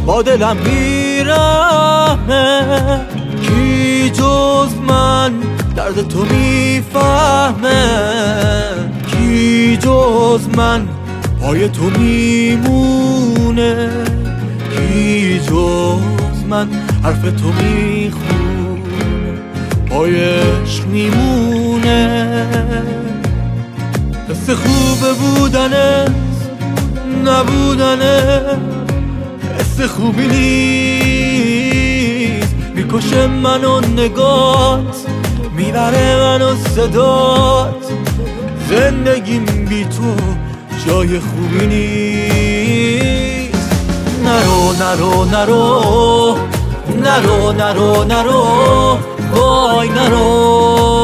با دلم بیرحمه، کی جز من درد تو میفهمه، کی جز من پای تو میمونه، کی جز من حرف تو میخونه، پای عشق میمونه. حس خوب بودنه نبودنه، حس خوبی نیست، میکشه منو نگات، میبره منو صدات، زندگیم بی تو جای خوبی نیست. نرو نرو نرو نرو نرو نرو وای نرو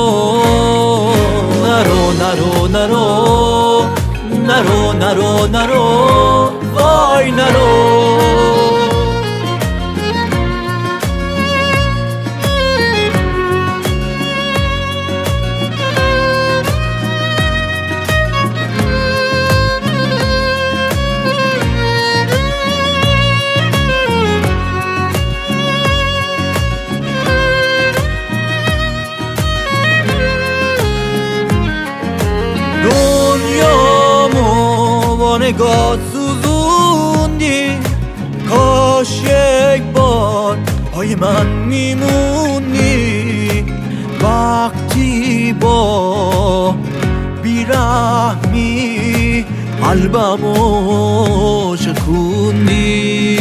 نرو نرو نرو نرو نرو نرو وای نرو. دنیامو با نگاه سوزوندی، کاش یک بار پای من میموندی، وقتی با بیرحمی قلبمو شکوندی،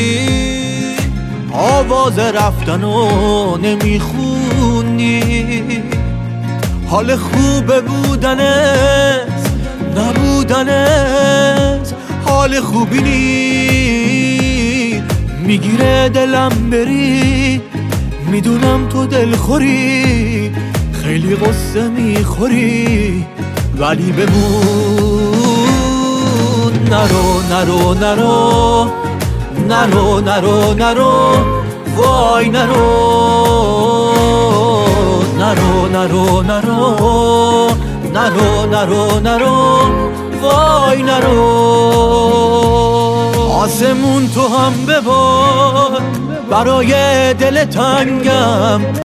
آواز رفتنو نمیخوندی، حال خوب بودنت نبودنت حال خوبی نی، میگیره دلم بری، میدونم تو دلخوری، خیلی قصه میخوری ولی بمون. نرو نرو نرو نرو نرو نرو وای نرو نرو نرو نرو نرو نرو نرو وای نرو. آسمون تو هم ببار برای دل تنگم،